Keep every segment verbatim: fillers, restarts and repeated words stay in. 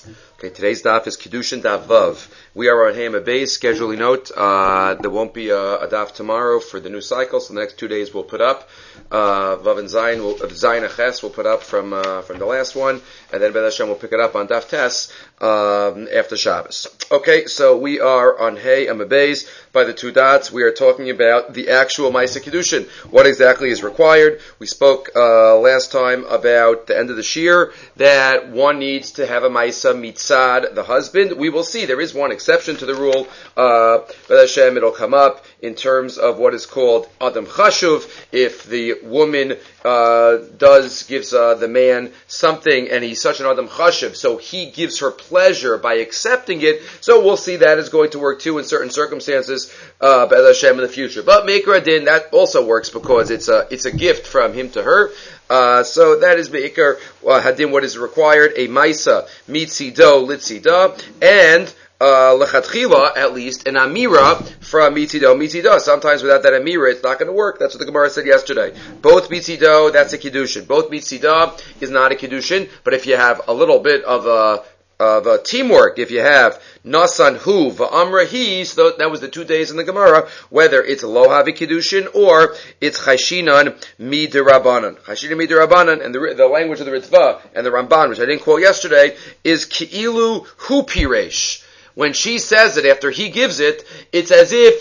Okay, today's daf is Kiddushin Daf Vav. We are on Hema Beis. Scheduling note, uh, there won't be a, a daf tomorrow for the new cycle, so the next two days we'll put up. Uh, Vav and Zayin, will, uh, Zayin Aches will put up from uh, from the last one, and then B'ez Hashem will pick it up on Daf Tes um, after Shabbos. Okay, so we are on Hey Hema Beis. By the two dots, we are talking about the actual Maisa Kiddushin. What exactly is required? We spoke uh, last time about the end of the Shir, that one needs to have a Maisa Mitzad, the husband. We will see, there is one exception to the rule. Uh, B'ez Hashem, it'll come up in terms of what is called Adam Chashuv. If the woman uh, does, gives uh, the man something, and he's such an Adam Chashuv, so he gives her pleasure by accepting it, so we'll see that is going to work too in certain circumstances, uh, B'ez Hashem in the future. But Meikar Adin, that also works because it's a, it's a gift from him to her. Uh, so that is Meikar uh, Hadin, what is required, a Maisa Mitzido Litzida, and Uh, lechatchila, at least, an amira from mitzido, mitzido. Sometimes without that amira, it's not going to work. That's what the Gemara said yesterday. Both mitzido, that's a kiddushin. Both mitzida is not a kiddushin, but if you have a little bit of a, of a teamwork, if you have nasan hu va'amra he, so that was the two days in the Gemara, whether it's lo havi kiddushin or it's chayshinan midirabanan. Chayshinan midirabanan, and the, the language of the Ritva and the Ramban, which I didn't quote yesterday, is ki'ilu hu piresh. When she says it after he gives it, it's as if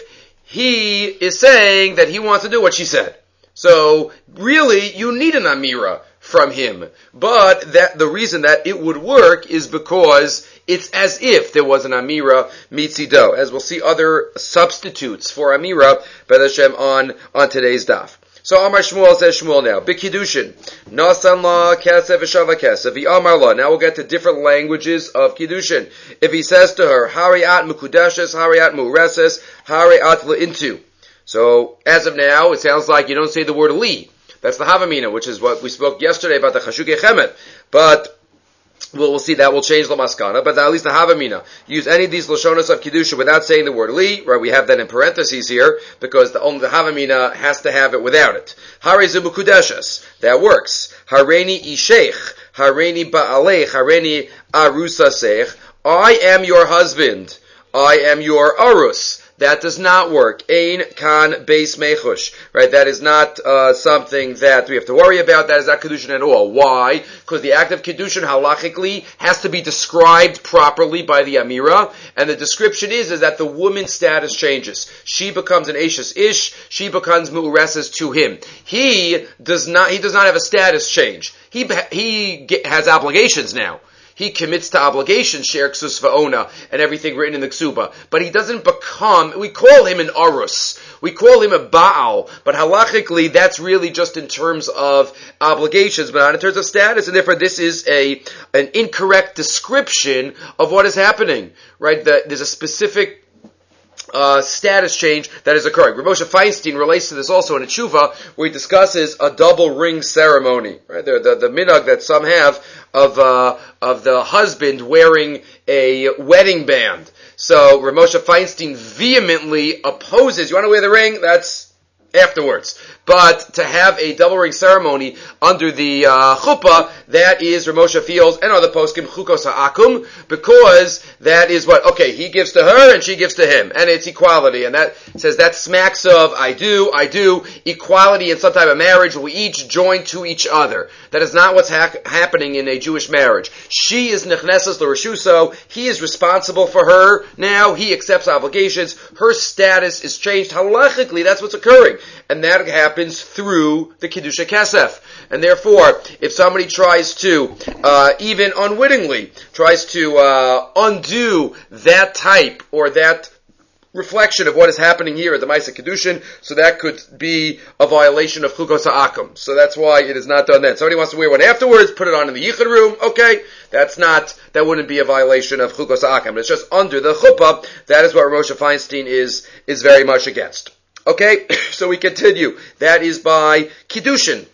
he is saying that he wants to do what she said. So, really, you need an amira from him. But that the reason that it would work is because it's as if there was an amira mitzido. As we'll see other substitutes for amira, B'ez Hashem, on, on today's daf. So Amar Shmuel says Shmuel now. B'kiddushin. Nasan la kesef v'shava kesef. V'amar la. Now we'll get to different languages of kiddushin. If he says to her, Hariat mukudeshes, Hariat mureses, Hariat le'intu. So, as of now, it sounds like you don't say the word li. That's the Havamina, which is what we spoke yesterday about the Chashukei Chemet. But, We'll, we'll see that will change the maskana, but at least the havamina. Use any of these lashonos of kiddusha without saying the word li, right? We have that in parentheses here, because the only the havamina has to have it without it. Hare zimukudeshes, that works. Hareni isheich, hareni ba'alech, hareni arusasech. I am your husband. I am your arus. That does not work. Ein kan beis mechush. Right? That is not uh, something that we have to worry about. That is not Kiddushin at all. Why? Because the act of Kiddushin halachically has to be described properly by the Amira. And the description is, is that the woman's status changes. She becomes an Ashes Ish. She becomes Mu'ureses to him. He does not, he does not have a status change. He, he get, has obligations now. He commits to obligations, Sher Ksus Va'ona, and everything written in the Ksuba. But he doesn't become, we call him an Arus. We call him a Baal. But halachically, that's really just in terms of obligations, but not in terms of status. And therefore, this is a, an incorrect description of what is happening. Right? The, there's a specific Uh, status change that is occurring. Rav Moshe Feinstein relates to this also in a tshuva, where he discusses a double ring ceremony. Right, the the, the minhag that some have of uh, of the husband wearing a wedding band. So Rav Moshe Feinstein vehemently opposes. You want to wear the ring? That's afterwards. But to have a double ring ceremony under the uh, chuppah, that is Rav Moshe feels, and other poskim, chukos ha'akum, because that is what, okay, he gives to her and she gives to him, and it's equality, and that says that smacks of I do, I do, equality in some type of marriage, we each join to each other. That is not what's ha- happening in a Jewish marriage. She is nechnesas l'reshuso, he is responsible for her, now he accepts obligations, her status is changed, halachically, that's what's occurring, and that happens through the Kiddusha Kesef. And therefore, if somebody tries to, uh, even unwittingly, tries to uh, undo that type or that reflection of what is happening here at the Maisa Kiddushin, so that could be a violation of Chukos Ha'akum. So that's why it is not done then. Somebody wants to wear one afterwards, put it on in the Yichud room, okay, that's not, that wouldn't be a violation of Chukos Ha'akum. It's just under the chuppah, that is what Rav Moshe Feinstein is, is very much against. Okay, so we continue. That is by Kiddushin.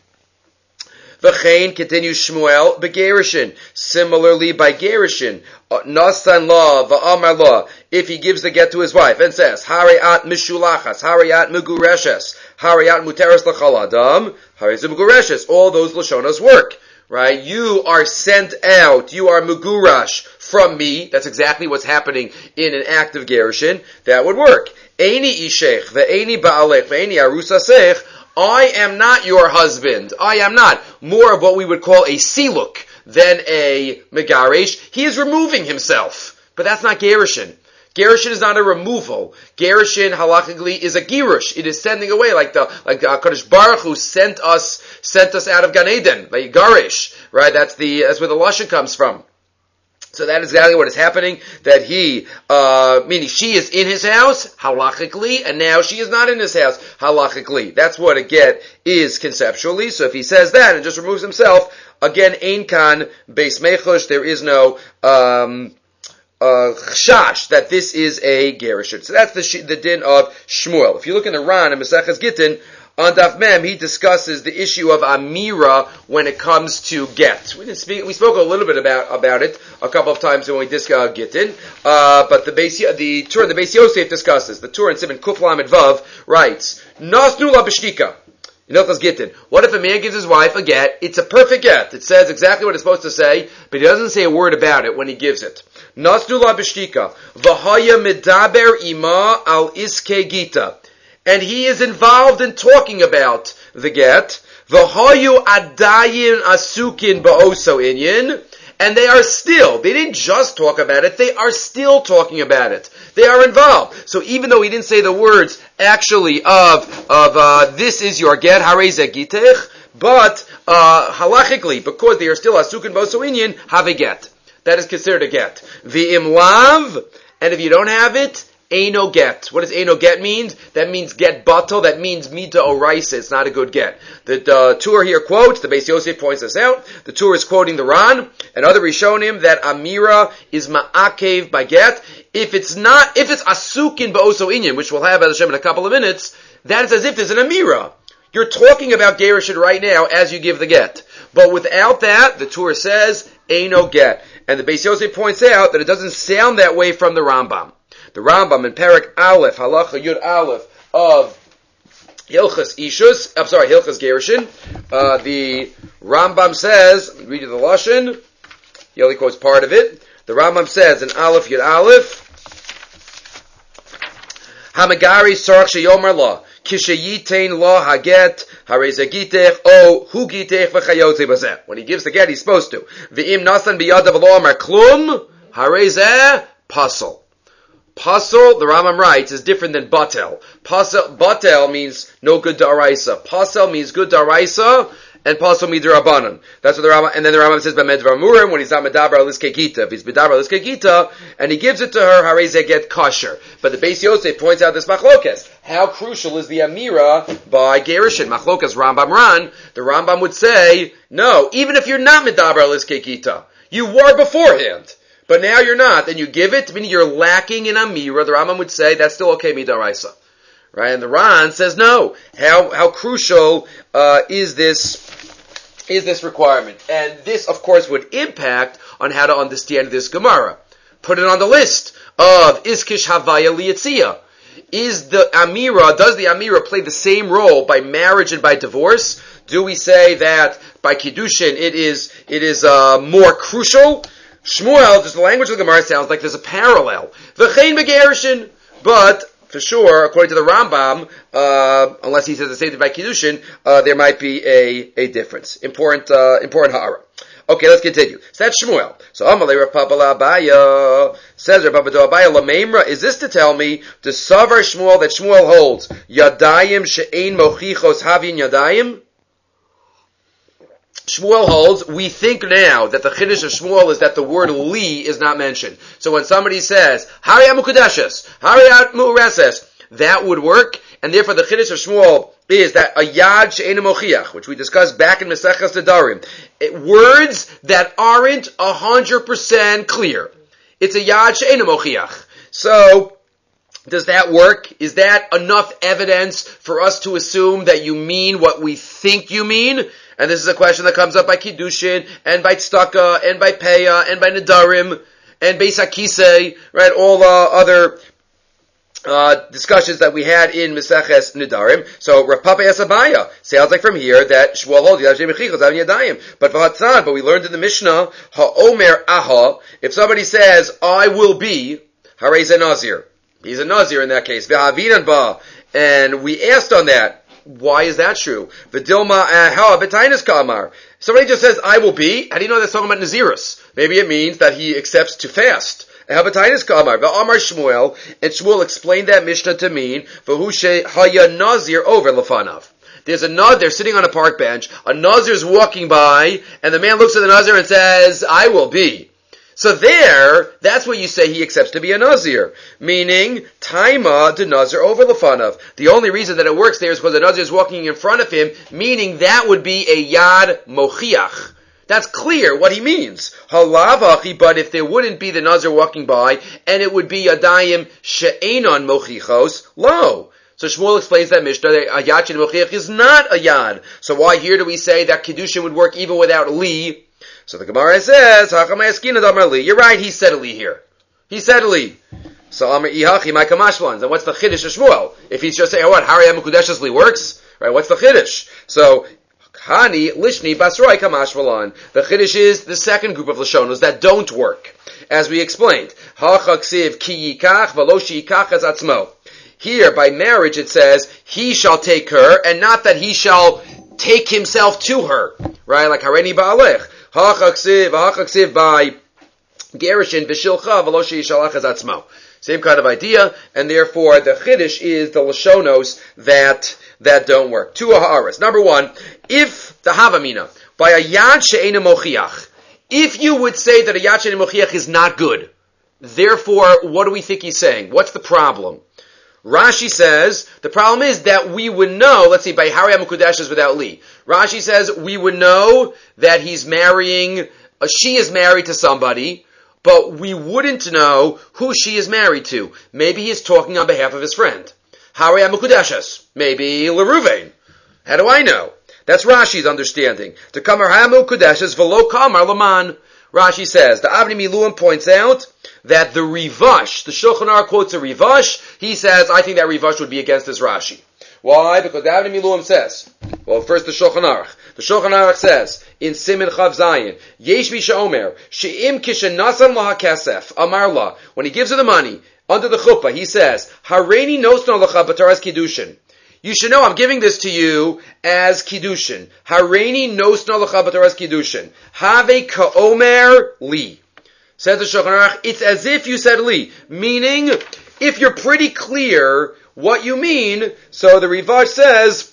V'chein continues Shmuel begerishin. Similarly by gerishin, nasan la va'amar la. If he gives the get to his wife and says hariat mishulachas, hariat megureshes, hariat muteres l'chal adam, hariat megureshes. All those lashonas work. Right? You are sent out. You are megurash from me. That's exactly what's happening in an act of gerushin. That would work. Eini ishech ve'eini ba'alech ve'eini arusasech. I am not your husband. I am not. More of what we would call a siluk than a megaresh. He is removing himself. But that's not gerushin. Gerushin is not a removal. Gerushin halachically is a girush. It is sending away, like the like the HaKadosh Baruch Hu sent us sent us out of Gan Eden, like garish, right? That's the that's where the lashon comes from. So that is exactly what is happening. That he, uh, meaning she is in his house halachically, and now she is not in his house halachically. That's what a get is conceptually. So if he says that and just removes himself, again, ein kan beis mechush. There is no. Um, Uh, chash, that this is a gerushin. So that's the the din of Shmuel. If you look in the Ran and Maseches Gittin, on Daf Mem, he discusses the issue of Amira when it comes to get. We didn't speak, we spoke a little bit about, about it a couple of times when we discussed Gittin, uh, but the Beis, the Tur, the Beis Yosef discusses, the Tur in Siman Kuf Lamed Vav writes, Nasnu la b'shtika. Gittin. What if a man gives his wife a get? It's a perfect get. It says exactly what it's supposed to say, but he doesn't say a word about it when he gives it. Nasnu la b'shtika. V'haya medaber ima al iske gita. And he is involved in talking about the get. V'hayu adayin asukin ba'oso inyan. And they are still, they didn't just talk about it, they are still talking about it. They are involved. So even though he didn't say the words actually of, of, uh, this is your get, harei ze gitech, but, uh, halachically, because they are still asukin ba'oso inyan, have a get. That is considered a get. V'im lav, and if you don't have it, Eino get. What does Eino get mean? That means get batal. That means mita oraisa. It's not a good get. The uh, Tur here quotes, the Beis Yosef points this out, the Tur is quoting the Ran, and other Rishonim, that Amira is ma'akev by get. If it's not, if it's asukin ba'oso inyan, which we'll have as Hashem in a couple of minutes, that is as if there's an Amira. You're talking about gerushin right now as you give the get. But without that, the Tur says, Eino get. And the Beis Yosef points out that it doesn't sound that way from the Rambam. The Rambam in Perek Aleph, Halacha Yud Aleph of Hilchas Ishus, I'm sorry, Hilchas Gerushin, uh, the Rambam says, let me read you the Lashon, he only quotes part of it. The Rambam says in Aleph Yud Aleph, Hamagari Sarach Sheyomar La, Kishayitain La Haget, Harei Gitech, O Hu Gitech V'chayotze Bazeh. When he gives the get, he's supposed to. V'im Nasan B'yadav Lo Amar Klum, Harei Pasal. Pasal, the Rambam writes, is different than batel. Pasal, batel means no good daraisa. Pasal means good daraisa, and pasal means rabbanon. That's what the Rambam, and then the Rambam says, B'med v'amurim, when he's not medaber aliskei gita. If he's medaber aliskei gita, and he gives it to her, harei ze get kosher. But the Beis Yosef points out this machlokes. How crucial is the amira by gerushin? Machlokes Rambam Ran, the Rambam would say, no, even if you're not medaber aliskei gita, you were beforehand. But now you're not, then you give it, meaning you're lacking in Amira. The Rambam would say that's still okay, midaraisa, right? And the Ran says no. How how crucial uh, is this is this requirement? And this, of course, would impact on how to understand this Gemara. Put it on the list of Iskish Havaya Liyatzia. Is the Amira, does the Amira play the same role by marriage and by divorce? Do we say that by Kiddushin it is it is uh, more crucial? Shmuel, just the language of the Gemara sounds like there's a parallel. V'chein begerushin, but for sure, according to the Rambam, uh, unless he says the same thing by Kiddushin, uh, there might be a, a difference. Important, uh, important ha'ara. Okay, let's continue. So that's Shmuel. So Amalei Rav Papa Abaya says Rav Papa Abaya Lameimra. Is this to tell me the Savar Shmuel that Shmuel holds Yadayim she'ein mochichos havin Yadayim? Shmuel holds, we think now that the Chiddush of Shmuel is that the word li is not mentioned. So when somebody says, Hariyat Mukudeshes, Hariyat Mu'reses, that would work, and therefore the Chiddush of Shmuel is that a Yad She'ena Mochiach, which we discussed back in Maseches Nedarim, words that aren't a hundred percent clear. It's a Yad She'ena Mochiach. So, does that work? Is that enough evidence for us to assume that you mean what we think you mean? And this is a question that comes up by Kiddushin, and by Tzedakah, and by Peah, and by Nedarim, and by Sakisei, right? All uh, other Uh, discussions that we had in Meseches Nidarim. So Rav Papa Yasabaya sounds like from here that Shmuel holds Yadayim, but V'Hatzan, but we learned in the Mishnah Ha'omer Aha. If somebody says I will be, Harei Nazir, he's a Nazir in that case. V'Havinan Ba, and we asked on that. Why is that true? V'Dilma Aha B'Tainis Kamar. Somebody just says I will be. How do you know that's talking about Nazirus? Maybe it means that he accepts to fast. Habatitis Kamar, Amar Shmuel, and Shmuel explained that Mishnah to mean Vahushe Haya Nazir over Lafanav. There's a Nazir, they're sitting on a park bench, a Nazir's walking by, and the man looks at the Nazir and says, I will be. So there, that's what you say he accepts to be a Nazir. Meaning, Taima de Nazir over Lafanav. The only reason that it works there is because the Nazir is walking in front of him, meaning that would be a Yad Mochiach. That's clear what he means. Halavachi, but if there wouldn't be the Nazir walking by, and it would be Yadayim she'enon mochichos, lo. So Shmuel explains that Mishnah, that a Yad she'en mochiach is not a Yad. So why here do we say that Kiddushin would work even without Li? So the Gemara says, Hachamayaskina damar Li. You're right, he said Li here. He said Li. So Amar Ihachi, my Kamashlan. And what's the Chiddush of Shmuel? If he's just saying, oh what, Harei Mekudeshes Li works? Right, what's the Chiddush? So, Hani lishni basroi kamash v'lan. The chiddush is the second group of lashonos that don't work, as we explained. Hachaksiv ki yikach v'lo shi yikach ez atzmo. Here, by marriage, it says he shall take her, and not that he shall take himself to her. Right, like hareni ba'alech. Hachaksiv, hachaksiv by gerushin v'shilcha v'lo shi yishalach ez atzmo. Same kind of idea, and therefore the chiddush is the lashonos that that don't work. Two ha'aras. Number one, if the havamina by a yad she'ena mochiach, if you would say that a yad she'ena mochiach is not good, therefore, what do we think he's saying? What's the problem? Rashi says the problem is that we would know. Let's see, by Harei Mekudesh is without Li. Rashi says we would know that he's marrying. Uh, she is married to somebody. But we wouldn't know who she is married to. Maybe he's talking on behalf of his friend. Harei Mekudeshes. Maybe Leruvain. How do I know? That's Rashi's understanding. To Kamar Hamukudeshes v'lo Kamar Laman. Rashi says, the Avnei Miluim points out that the Rivash, the Shulchan Aruch quotes a Rivash, he says, I think that Rivash would be against this Rashi. Why? Because the Avnei Miluim says, well, first the Shulchan Aruch. The Shulchan Aruch says, in Simin Chav Zayin, Yesh Misha Omer, She'im Kishenasan Laha Kesef, Amar La, when he gives her the money, under the chuppah, he says, Hareini Nosno Lacha B'Taras Kiddushin. You should know I'm giving this to you as Kiddushin. Hareini Nosno Lacha B'Taras Kiddushin. Have Ka'omer Li. Says the Shulchan Aruch, it's as if you said Li. Meaning, if you're pretty clear what you mean, so the Rivash says,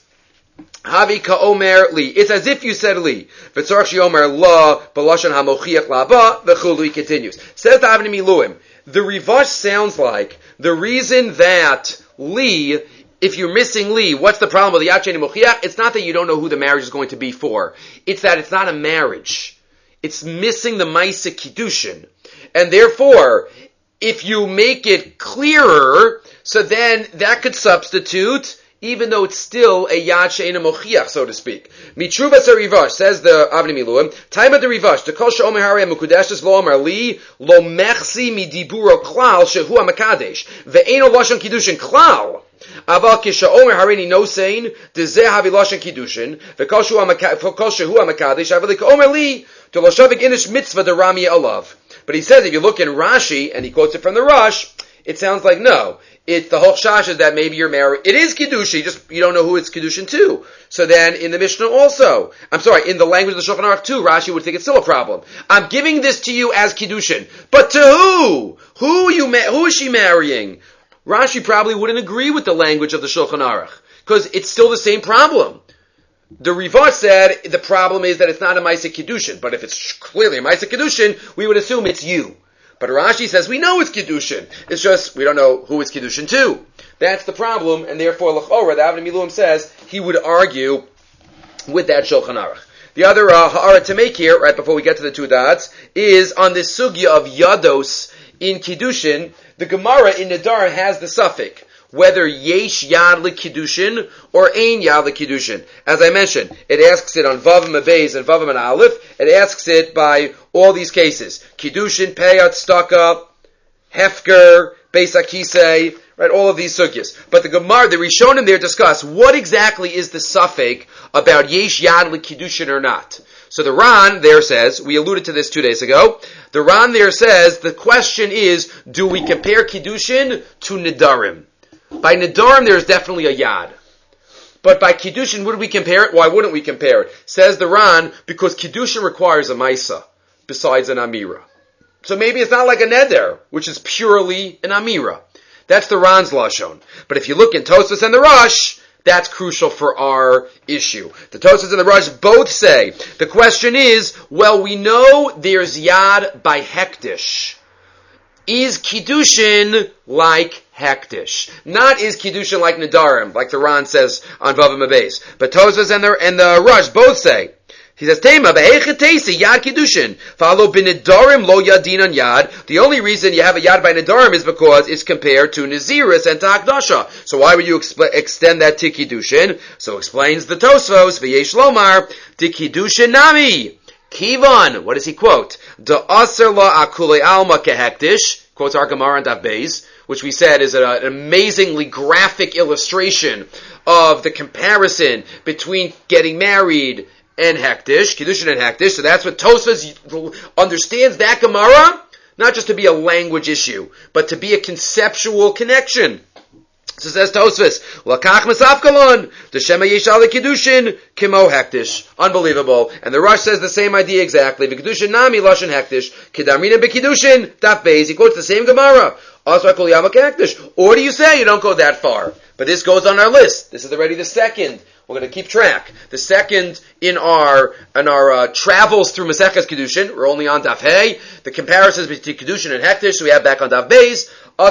Havi ka'omer li. It's as if you said li. V'tzorach she'omer la, b'lashon ha'mochiach la'ba, v'chulu, he continues. Says the Avnei Miluim, the Rivash sounds like the reason that li, if you're missing li, what's the problem with the Yad She'ena Mochiach? It's not that you don't know who the marriage is going to be for. It's that it's not a marriage. It's missing the Maisa Kiddushin. And therefore, if you make it clearer, so then that could substitute, even though it's still a Yad She'ena Mochiach, so to speak. Mitruvas Rivash, says the Avnei Miluim, time of the Rivash, to kol she'omer harei mekudeshes lo amar li, lo mechsi midiburo klal shehu ha-makadesh, ve'eno lashon kiddushin klal. Aval kishe'omer hareini nosein, dezeh havi lashon kiddushin, ve'kol shehu ha-makadesh, aval k'omer li, to lo shavik inish mitzvah de rami alav. But he says, if you look in Rashi, and he quotes it from the Rosh, it sounds like no. It's the whole shash is that maybe you're married. It is Kiddushin, just you don't know who it's Kiddushin to. So then in the Mishnah also, I'm sorry, in the language of the Shulchan Aruch too, Rashi would think it's still a problem. I'm giving this to you as Kiddushin. But to who? Who you ma- who is she marrying? Rashi probably wouldn't agree with the language of the Shulchan Aruch, because it's still the same problem. The Rivash said the problem is that it's not a Maisa Kiddushin, but if it's clearly a Maisa Kiddushin, we would assume it's you. But Rashi says, we know it's Kiddushin. It's just, we don't know who it's Kiddushin to. That's the problem, and therefore, L'chora, the Avnei Miluim says, he would argue with that Shulchan Aruch. The other uh, ha'ara to make here, right before we get to the two dots, is on this sugya of yados in Kiddushin. The Gemara in Nedarim has the suffix, whether yesh yad l'kiddushin or ein yad l'kiddushin. As I mentioned, it asks it on Vav Mabez and Vav and Aleph. It asks it by all these cases. Kiddushin, Peyat, Staka, Hefker, Beis HaKisei, Right, all of these sugyas. But the Gemara, the Rishonim there discuss what exactly is the suffix about yesh yad l'kiddushin or not. So the Ran there says, we alluded to this two days ago, the Ran there says, the question is, do we compare kiddushin to nidarim? By nidarim there's definitely a yad. But by kiddushin, would we compare it? Why wouldn't we compare it? Says the Ran, because kiddushin requires a maisa, besides an amira. So maybe it's not like a neder, which is purely an amira. That's the Ran's Lashon. But if you look in Tosfos and the Rosh, that's crucial for our issue. The Tosfos and the Rosh both say, the question is, well, we know there's Yad by Hektish. Is Kiddushin like Hektish? Not is Kiddushin like Nadarim, like the Ran says on Vavam Abayis. But Tosfos and the, and the Rosh both say, he says, Tema, v'hechetesi, yad kiddushin. Follow b'nedarim lo yadinan yad. The only reason you have a yad by nedarim is because it's compared to Naziris and to Hakdasha. So why would you exp- extend that to kiddushin? So explains the Tosfos, v'yesh lomar, di kiddushin nami. Kivan, what does he quote? Da aser la akule alma kehektish, quotes our Gemara on Daf Beis, which we said is a, an amazingly graphic illustration of the comparison between getting married and Hektish, Kiddushin and Hektish. So that's what Tosfos understands that Gemara, not just to be a language issue, but to be a conceptual connection. So says Tosfos, Lakach Masafkalon, the Shema Yeshal Kiddushin, Kimo Hektish. Unbelievable. And the Rosh says the same idea exactly. V'Kiddushin Nami Lashon Hektish, Kedamrina B'Kiddushin, Daf Beis. He quotes the same Gemara. Or do you say you don't go that far? But this goes on our list. This is already the second. We're going to keep track. The second in our in our uh, travels through Maseches Kiddushin. We're only on Daf Hey. The comparisons between Kiddushin and Hektish. So we have back on Daf Beis.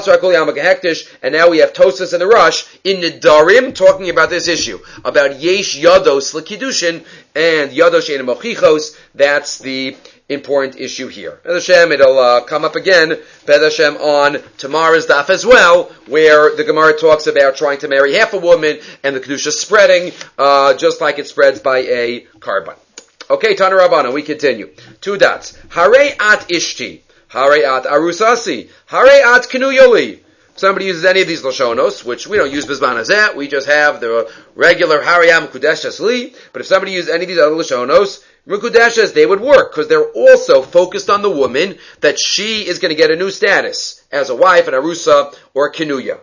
And now we have Tosfos and the Rosh in Nidarim talking about this issue about Yesh Yados LeKiddushin and Yados She'ein Mochichos. That's the important issue here. Bez Hashem, it'll uh, come up again, Bez Hashem, on tomorrow's daf as well, where the Gemara talks about trying to marry half a woman and the Kedusha spreading, uh, just like it spreads by a carbon. Okay, Tana Rabbana, we continue. Two dots. Hare at ishti. Hare at arusasi. Hare at kinuyoli. Somebody uses any of these Lashonos, which we don't use Bizman Hazet, we just have the regular Hariyam Kudeshas Li, but if somebody uses any of these other Lashonos, Mukudeshas, they would work, because they're also focused on the woman, that she is going to get a new status, as a wife, an Arusa, or a Kinuya.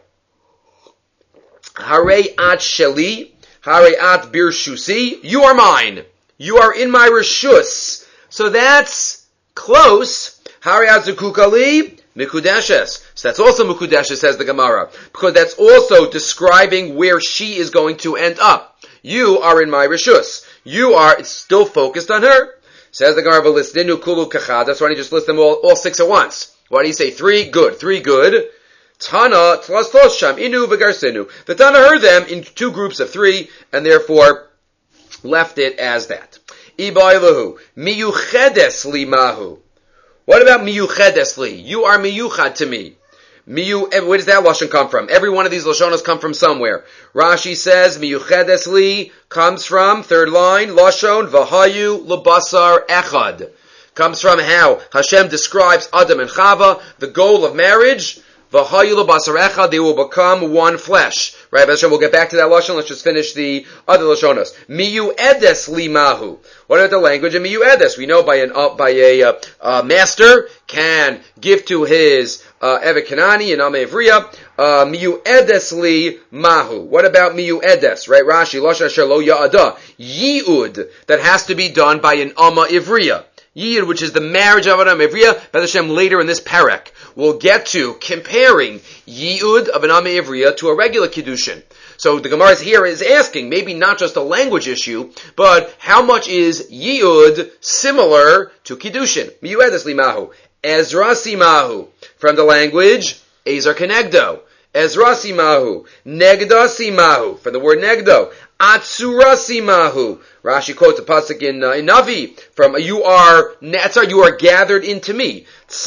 Hare at Sheli, Hare at Birshusi, you are mine. You are in my Rishus. So that's close. Hare at Zukukali, Mikudeshes. So that's also Mikudeshes, says the Gemara, because that's also describing where she is going to end up. You are in my Rishus. You are still focused on her. Says the Gemara, V'listinu kulu kachad. That's why you just list them all, all six at once. Why do you say three? Good. Three good. Tana, tlas tlos sham, inu v'garsinu. The Tana heard them in two groups of three, and therefore left it as that. Ibailahu, miyuchedes li mahu. What about miyuchedes li? You are miyuchad to me. Miyu, where does that lashon come from? Every one of these lashonos come from somewhere. Rashi says miyuchedes li comes from, third line, lashon v'hayu lebasar echad. Comes from how Hashem describes Adam and Chava, the goal of marriage. V'hayu lebasar echad, they will become one flesh. Right, Hashem, we'll get back to that lashon. Let's just finish the other lashonos. Miyuedes li mahu. What about the language of miyuedes? We know by an uh, by a uh, uh, master can give to his uh, Evet Kanani and Ame Ivriya, uh, miyuedes li mahu. What about miyuedes? Right, Rashi, lashon asher lo ya'ada. Yi'ud, that has to be done by an Ama Ivriya. Yid, which is the marriage of Adam Ivriya, Bez Hashem later in this parak, we'll get to comparing Yid of an Am Ivriya to a regular Kiddushin. So the Gemara here is asking, maybe not just a language issue, but how much is Yid similar to Kiddushin? Miyuedes limahu. Ezra simahu. From the language, Ezer Kenegdo. Ezra simahu. Negda simahu. From the word Negdo. Atsura simahu. Rashi quotes a pasuk in, uh, in Navi from you are netzar, you are gathered into me.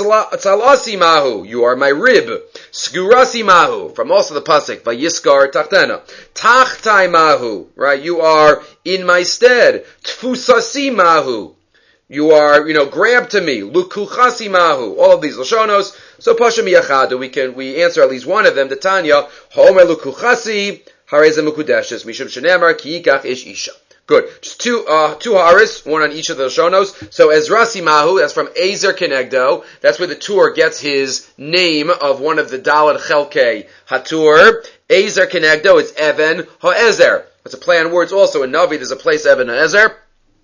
Tzalasi mahu, you are my rib. Skurasi mahu, from also the pasuk vayiskar tachtena. Tachtai mahu, right? You are in my stead. Tfusasi mahu, You are, you know, grab to me. Lukuchasi mahu. All of these lashonos. So pasha miyachadu. We can, we answer at least one of them. The Tanya, homer lukuchasi, hareza mukudeshes, mishum shenemar, ki yikach ish isha. Good. Just two, uh, two haris, one on each of the lashonos. So Ezrasi mahu, that's from Ezer Kenegdo. That's where the Tur gets his name of one of the Dalad Chelke Hatur. Ezer Kenegdo, it's Even Ha'ezer. That's a play on words also. In Navi, there's a place Even Ha'ezer.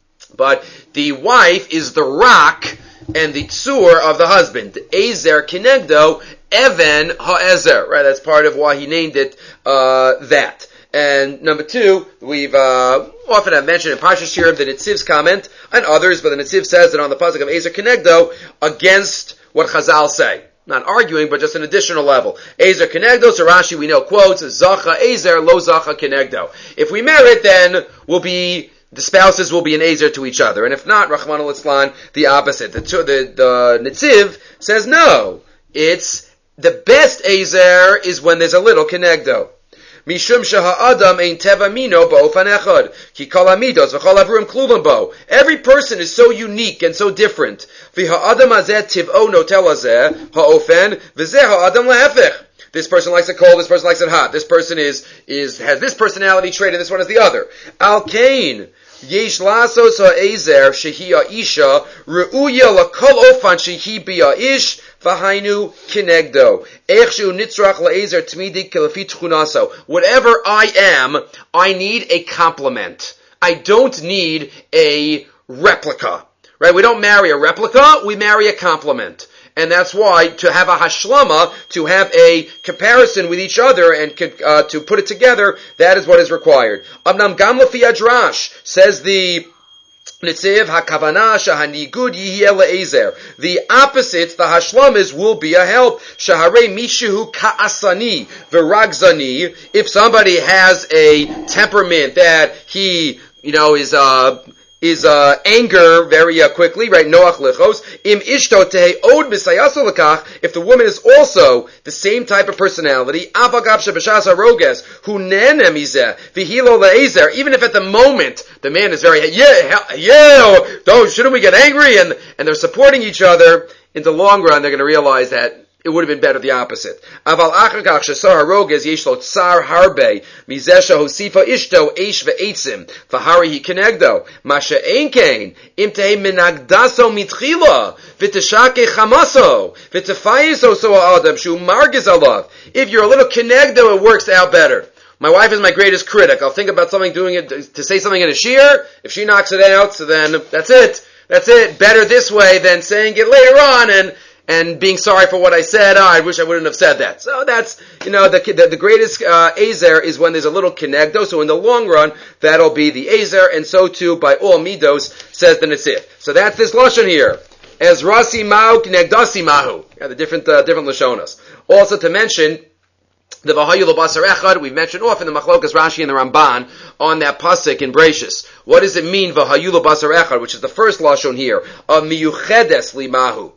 But the wife is the rock and the tsur of the husband. Ezer Kenegdo, Even Ha'ezer. Right, that's part of why he named it, uh, that. And number two, we've uh, often have mentioned in Parsha Shirim the Nitziv's comment and others, but the Nitziv says that on the pasuk of Ezer Kenegdo against what Chazal say. Not arguing, but just an additional level. Ezer Kenegdo, so Rashi we know quotes, Zacha Ezer, Lo Zacha Kenegdo. If we merit, then we'll be, the spouses will be an Ezer to each other. And if not, Rachman al-Islan, the opposite. The, the, the Nitziv says no. It's, the best Ezer is when there's a little Kenegdo. Mishum sheha'adam ein teva mino ba'ofan echad ki kol hamidos v'chol avrim klulim bo. Every person is so unique and so different. V'ha'adam hazeh tiv'o notel hazeh ha'ofen v'zeh ha'adam lehefech. This person likes it cold, this person likes it hot. This person is is has this personality trait and this one is the other. Al kain yesh lasos ha'ezer shehi ha'isha re'uya lakol ofan shehi bi'a'ish v'hainu kinegdo. Echshu nitzrach la'ezer tmidi kelafi tchunaso. Whatever I am, I need a complement. I don't need a replica. Right? We don't marry a replica, we marry a complement. And that's why to have a hashlama, to have a comparison with each other and uh, to put it together, that is what is required. Abnam gam lefi hadrash, says the Nitziv, hakavana shahanigud yihye le'ezer. The opposites, the hashlamas, will be a help. Shaharei mishu ka'asani v'ragzani. If somebody has a temperament that he, you know, is uh is uh anger very uh, quickly, right? Noach lichos. Im ishto tehe od misayaso lekach. If the woman is also the same type of personality, avagav shebashas haroges hu nene mizeh v'hilo le'ezer. Even if at the moment the man is very yeah yeah, don't shouldn't we get angry? And and they're supporting each other. In the long run, they're going to realize that it would have been better the opposite. Aval achakach shesar haroges yesh lo tsar harbe mizesha hosifa ishto eish ve'etzim v'hari hi kenegdo masha ein kain im tehei menagdaso mitchila v'teshake chamaso v'tefayiso so ha'adam shu margiz alav. If you're a little kenegdo, it works out better. My wife is my greatest critic. I'll think about something, doing it to say something in a shir. If she knocks it out, so then that's it. That's it. Better this way than saying it later on and and being sorry for what I said. Oh, I wish I wouldn't have said that. So that's, you know, the the, the greatest uh, Ezer is when there's a little kenegdo. So in the long run, that'll be the Ezer, and so too by all midos, says the Nitzif. So that's this lashon here. As Rasi Mahu Kenegdasi Mahu. Yeah, the different uh, different lashonas. Also to mention the Vahayu L'Basar Echad, we've mentioned often the Machlokas Rashi and the Ramban on that pasuk in Breishis. What does it mean, Vahayu L'Basar Echad, which is the first lashon here, of Miyuchedes Limahu?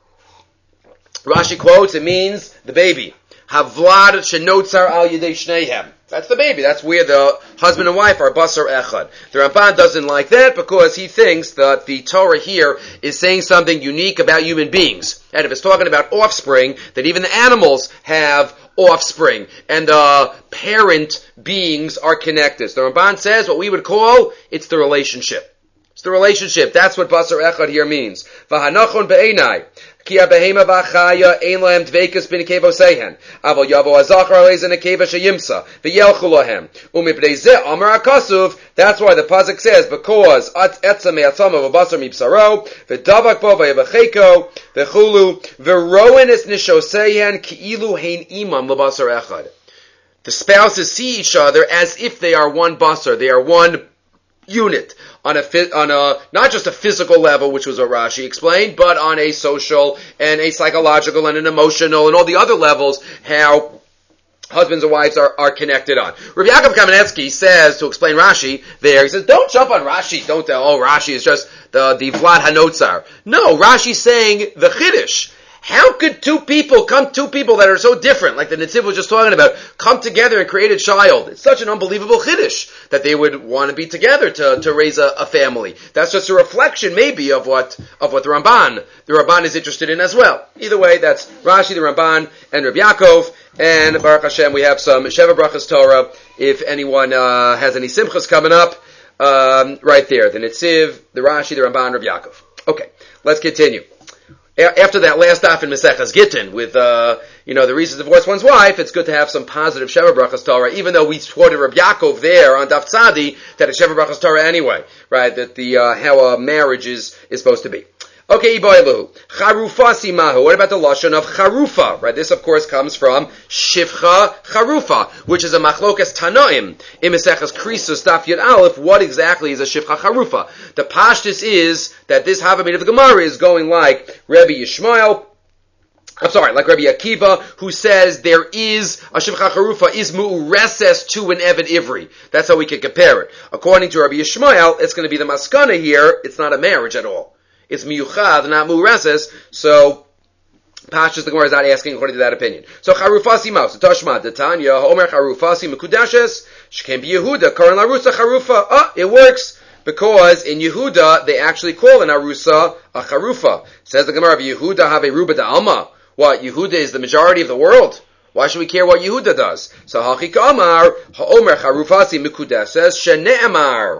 Rashi quotes, it means the baby. Havlad shenotzar al yedei shneihem. That's the baby. That's where the husband and wife are basar echad. The Ramban doesn't like that because he thinks that the Torah here is saying something unique about human beings. And if it's talking about offspring, that even the animals have offspring. And uh, parent beings are connected. So the Ramban says what we would call, it's the relationship. It's the relationship. That's what basar echad here means. V'hanachon be'enai. Ki abehema v'achaya ein lahem dveikus b'nekevo sehen. Aval yavo azachar aleis nekeva sheyimsa. V'yelchu lahem. Umipnei zeh amar akasuv. That's why the pasuk says, because at etzem me'atzama v'basar mipsaro, v'davak bo v'yavacheko, v'chulu, v'roen es nishosehen ki'ilu hein imam l'basar echad. The spouses see each other as if they are one basar. They are one unit on a on a not just a physical level, which was what Rashi explained, but on a social and a psychological and an emotional and all the other levels, how husbands and wives are, are connected on. Rabbi Yaakov Kamenetsky says, to explain Rashi there, he says, don't jump on Rashi. Don't tell, oh, Rashi is just the, the Vlad Hanotzar. No, Rashi's saying the Chiddush. How could two people come, two people that are so different, like the Netziv was just talking about, come together and create a child? It's such an unbelievable chiddush that they would want to be together to, to raise a, a family. That's just a reflection, maybe, of what of what the Ramban, the Ramban is interested in as well. Either way, that's Rashi, the Ramban, and Rabbi Yaakov, and Baruch Hashem, we have some Sheva Brachas Torah, if anyone uh, has any simchas coming up, um, right there. The Netziv, the Rashi, the Ramban, Rabbi Yaakov. Okay, let's continue. After that last daf in Maseches Gittin with, uh, you know, the reason to divorce one's wife, it's good to have some positive Sheva Brachas Torah, even though we quoted Rabbi Yaakov there on Daf Tzadi, that it's Sheva Brachas Torah anyway, right? That the, uh, how a marriage is, is supposed to be. Okay, Iboilu. Charufa simahu. What about the lashon of charufa? Right, this of course comes from shivcha charufa, which is a machlokas tanoim in Maseches Krisus Daf Yud Aleph. What exactly is a shivcha charufa? The pashtus is that this Havamid of the Gemara is going like Rabbi Yishmael. I'm sorry, like Rabbi Akiva, who says there is a shivcha charufa is mu'ureses to an Eved Ivri. That's how we can compare it. According to Rabbi Yishmael, it's going to be the maskana here. It's not a marriage at all. It's miyuchad, not mu'reses, so Pashas the Gemara is not asking according to that opinion. So charufasi mouse, Tashma, Tanya, Omer charufasi mekudashes, shkem Yehuda, Karan Larusa charufa. Ah, it works, because in Yehuda, they actually call an arusa a charufa. Says the Gemara of Yehuda have a ruba da alma. What, Yehuda is the majority of the world? Why should we care what Yehuda does? So hachika amar, ha'omer charufasi mekudashes, shene'amar.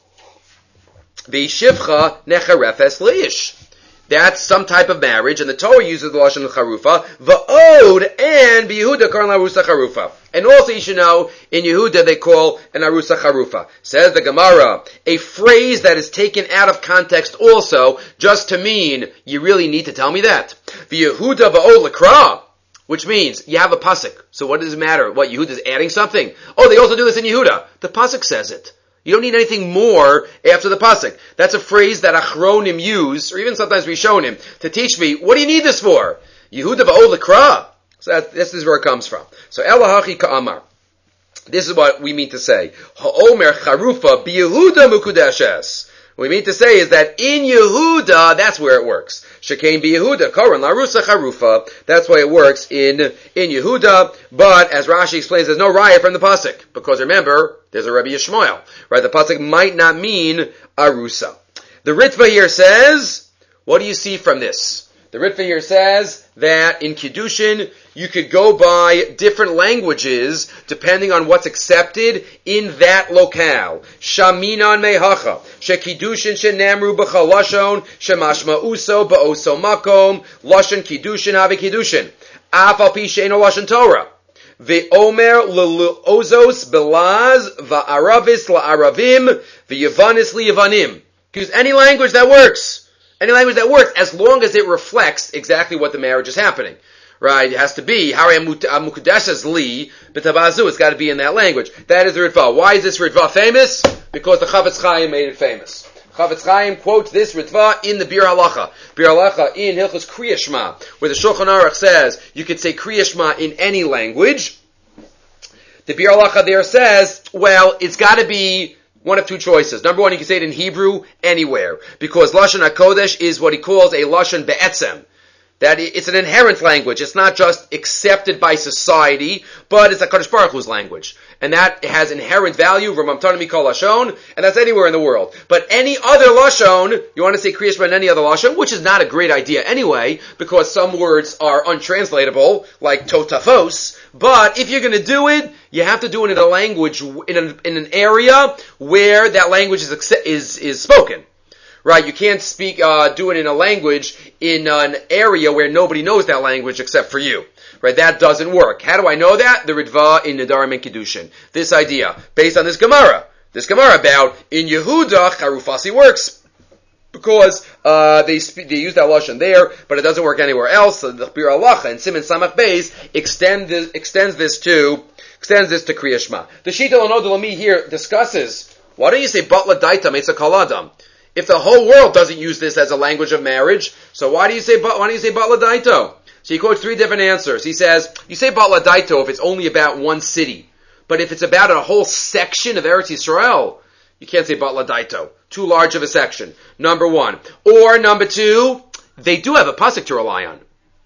V'shivcha necharefes leish. That's some type of marriage, and the Torah uses the lashon charufa. Va'od and b'Yehuda karan arusa charufa. And also, you should know, in Yehuda they call an arusa charufa. Says the Gemara, a phrase that is taken out of context also, just to mean you really need to tell me that. V'Yehuda va'od lekra. Which means, you have a pasuk. So what does it matter? What, Yehuda's adding something? Oh, they also do this in Yehuda. The pasuk says it. You don't need anything more after the pasuk. That's a phrase that Achronim use, or even sometimes Rishonim, to teach me, what do you need this for? Yehuda va'od lekra. So that, this is where it comes from. So Elahachi ka'amar. This is what we mean to say. Ha'omer charufa b'Yehuda mukudeshes. What we mean to say is that in Yehuda, that's where it works. Shekain b'Yehuda, Koran Larusa Charufa. That's why it works in, in Yehuda. But, as Rashi explains, there's no raya from the pasuk. Because remember, there's a Rabbi Yishmael. Right? The pasuk might not mean Arusa. The Ritva here says, what do you see from this? The Ritva here says that in Kiddushin, you could go by different languages depending on what's accepted in that locale. Shaminan mehacha, shekiddushin shenamru b'chal lashon, shemashma uso ba'oso makom, lashon kiddushin have kiddushin, af al pi she'eno lashon Torah. Ve'omer le'ozos belaz va'aravis la'aravim, ve'yevanis li'yevanim. Use any language that works. Any language that works, as long as it reflects exactly what the marriage is happening. Right? It has to be, Hari Mukudeshes Li, B'tabazu, it's got to be in that language. That is the Ritva. Why is this Ritva famous? Because the Chavetz Chaim made it famous. Chavetz Chaim quotes this Ritva in the Bir Halacha. Bir Halacha in Hilchos Kriya Shema, where the Shulchan Aruch says you could say Kriya Shema in any language. The Bir Halacha there says, well, it's got to be one of two choices. Number one, you can say it in Hebrew anywhere, because Lashon HaKodesh is what he calls a Lashon Be'etzem. That it's an inherent language. It's not just accepted by society, but it's a Kadosh Baruch Hu's language. And that has inherent value, Ramamtana Mikol Lashon, and that's anywhere in the world. But any other Lashon, you want to say Kriya Shema in any other Lashon, which is not a great idea anyway, because some words are untranslatable, like Totafos, but if you're going to do it, you have to do it in a language, in an, in an area where that language is, is, is spoken. Right, you can't speak, uh, do it in a language in an area where nobody knows that language except for you. Right, that doesn't work. How do I know that? The Ritva in Nedarim and Kiddushin. This idea, based on this Gemara. This Gemara about, in Yehuda, Charufasi works. Because, uh, they sp- they use that Lashon there, but it doesn't work anywhere else. So the Bir Halacha and Siman Samach Beis extend this, extends this to, extends this to Kriya Shema. The Shita L'no D'Lami here discusses, why don't you say Batla Daita Meitza Kaladam? If the whole world doesn't use this as a language of marriage, so why do you say why do you say Batla Daito? So he quotes three different answers. He says, you say Batla Daito if it's only about one city. But if it's about a whole section of Eretz Yisrael, you can't say Batla Daito. Too large of a section. Number one. Or number two, they do have a pasuk to rely on.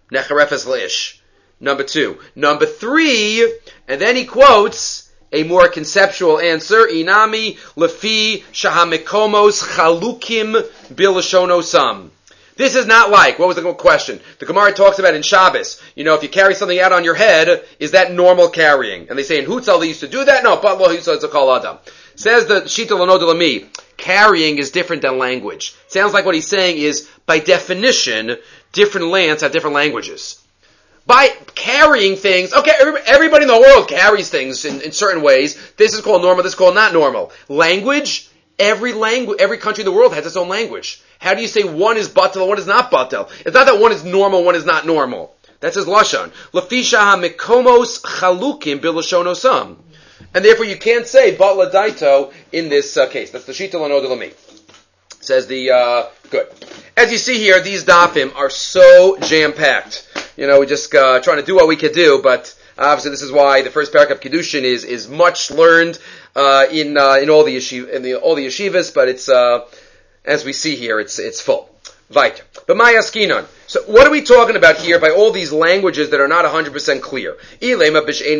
Necharefes leish. Number two. Number three, and then he quotes a more conceptual answer, Inami lefi shahamekomos chalukim bilashonosam. This is not like, what was the question? The Gemara talks about in Shabbos, you know, if you carry something out on your head, is that normal carrying? And they say in Hutzal they used to do that? No, but lo Hutzal is a kol adam. Says the Shita Lano de Lami, carrying is different than language. Sounds like what he's saying is, by definition, different lands have different languages. By carrying things, okay, everybody in the world carries things in, in certain ways. This is called normal, this is called not normal. Language, every language, every country in the world has its own language. How do you say one is batel and one is not batel? It's not that one is normal, one is not normal. That's his lashon. Lafisha ha-mekomos chalukim bilashonosam. And therefore you can't say batla daito in this uh, case. That's the Shita Lano de Lami. Says the, uh, good. As you see here, these dafim are so jam-packed. You know, we're just uh, trying to do what we could do, but obviously this is why the first parak of Kiddushin is is much learned uh, in uh, in all the yeshiv, in the all the yeshivas, but it's uh, as we see here, it's it's full. Vayter. But my askinon. So what are we talking about here by all these languages that are not one hundred percent clear? If we're